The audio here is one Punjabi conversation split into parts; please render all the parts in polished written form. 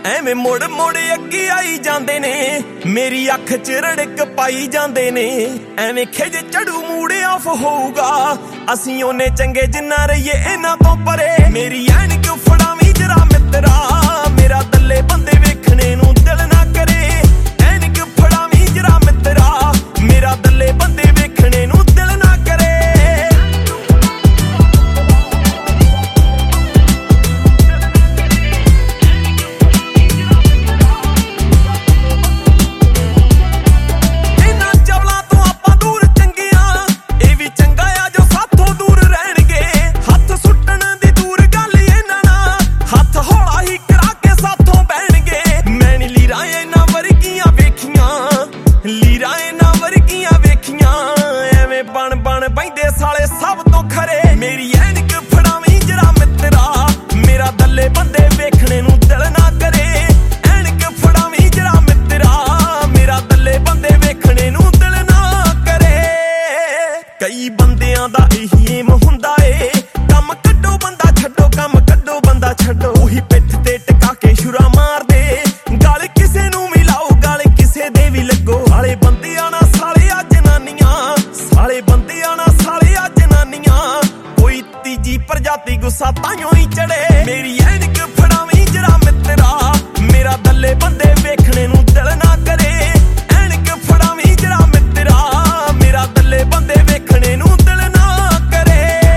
ਐਵੇਂ ਮੁੜ ਮੁੜ ਅੱਗੇ ਆਈ ਜਾਂਦੇ ਨੇ, ਮੇਰੀ ਅੱਖ 'ਚ ਰੜਕ ਪਾਈ ਜਾਂਦੇ ਨੇ। ਐਵੇਂ ਖਿਜ ਚੜੂ ਮੂਡ ਆਫ ਹੋਊਗਾ, ਅਸੀਂ ਉਹਨੇ ਚੰਗੇ ਜਿੰਨਾ ਰਹੀਏ ਇਹਨਾਂ ਤੋਂ ਪਰੇ। ਮੇਰੀ ਐਨਕ ਫੜਾਵੀਂ ਜਰਾ ਮਿੱਤਰਾ, ਮੇਰਾ ਦੱਲੇ ਬੰਦੇ ਵੇਖਣੇ ਨੂੰ ਦਿਲ ਨਾ ਕਰੇ। ਐਨਕ ਫੜਾਵੀਂ ਜਰਾ ਮਿੱਤਰਾ, ਮੇਰਾ ਦੱਲੇ ਬੰਦੇ ਵੇਖਣੇ ਨੂੰ ਦਿਲ ਨਾ ਕਰੇ। ਬੈਂਦੇ ਸਾਲੇ ਸਭ ਤੋਂ ਖਰੇ, ਮੇਰੀ ਐਨਕ ਫੜਾਵੀਂ ਜਰਾ ਮਿੱਤਰਾ, ਮੇਰਾ ਦੱਲੇ ਬੰਦੇ ਵੇਖਣੇ ਨੂੰ ਦਿਲ ਨਾ ਕਰੇ। ਐਨਕ ਫੜਾਵੀਂ ਜਰਾ ਮਿੱਤਰਾ, ਮੇਰਾ ਦੱਲੇ ਬੰਦੇ ਵੇਖਣੇ ਨੂੰ ਦਿਲ ਨਾ ਕਰੇ। ਕਈ ਬੰਦਿਆਂ ਦਾ ਇਹੀ ਏਮ ਹੁੰਦਾ ਏ, ਕੰਮ ਕੱਢੋ ਬੰਦਾ ਛੱਡੋ, ਕੰਮ ਕੱਢੋ ਬੰਦਾ ਛੱਡੋ। ਉਹੀ ਪਿੱਠ ਤੇ ਟਿਕਾ ਕੇ ਸ਼ੁਰਾ ਮਾਰਦੇ, ਗਲ ਕਿਸੇ ਨੂੰ ਮਿਲਾਓ, ਗਲ ਕਿਸੇ ਦੇ ਵੀ ਲੱਗੋ। ਸਾਲੇ ਬੰਦਿਆਂ ਨਾਲ ਸਾਲੇ ਆ ਜਨਾਨੀਆਂ, ਸਾਲੇ ਬੰਦਿਆਂ ਨਾਲ ਸਾਲੇ ਆ ਜਨਾਨੀਆਂ। ਕੋਈ ਤੀਜੀ ਪ੍ਰਜਾਤੀ ਗੁੱਸਾ ਤਾਈਓ ਹੀ ਚੜੇ। ਮੇਰੀ ਐਨਕ ਫੜਾਵੀਂ ਜਰਾ ਮਿੱਤਰਾ, ਮੇਰਾ ਦੱਲੇ ਬੰਦੇ ਵੇਖਣੇ ਨੂੰ ਦਿਲ ਨਾ ਕਰੇ। ਐਨਕ ਫੜਾਵੀਂ ਜਰਾ ਮਿੱਤਰਾ, ਮੇਰਾ ਦੱਲੇ ਬੰਦੇ ਵੇਖਣੇ ਨੂੰ ਦਿਲ ਨਾ ਕਰੇ।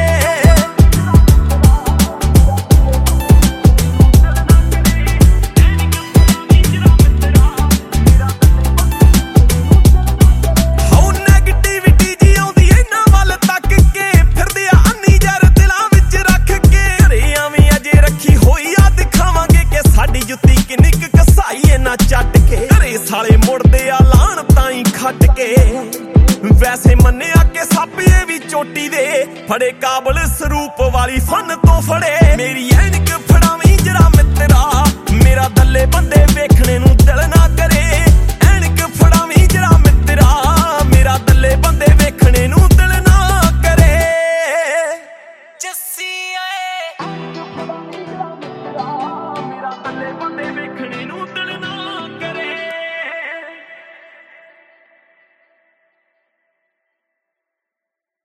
ਹਾਉ ਨੈਗੇਟਿਵਿਟੀ ਜੀ ਆਉਂਦੀ ਇਹਨਾਂ ਵੱਲ ਤੱਕ ਕੇ, ਫਿਰਦੇ ਆ ਅੰਨੀ ਯਾਰ ਦਿਲਾਂ ਵਿੱਚ ਰੱਖ ਕੇ। ਘਰੇ ਆਵੀਂ ਅਜੇ ਰੱਖੀ ਹੋਈ ਆ, ਦਿਖਾਵਾਂਗੇ ਕਿ ਸਾਡੀ ਜੁੱਤੀ ਕਿੰਨੀ ਕੁ ਘਸਾਈ ਇਹਨਾਂ ਚੱਟ ਕੇ। ਘਰੇ ਸਾਲੇ ਮੁੜਦੇ ਆ ਲਾਣ ਤਾਈਂ ਖੱਟ ਕੇ, ਵੈਸੇ ਮੰਨਿਆ ਕਿ ਸੱਪ ਇਹ ਵੀ ਚੋਟੀ ਦੇ ਫੜੇ, ਕਾਬਲ ਸਰੂਪ ਵਾਲੀ ਫਨ ਤੋਂ ਫੜੇ। ਮੇਰੀ ਐਨਕ ਫੜਾਵੀਂ ਜਰਾ ਮਿੱਤਰਾ, ਮੇਰਾ ਦੱਲੇ ਬੰਦੇ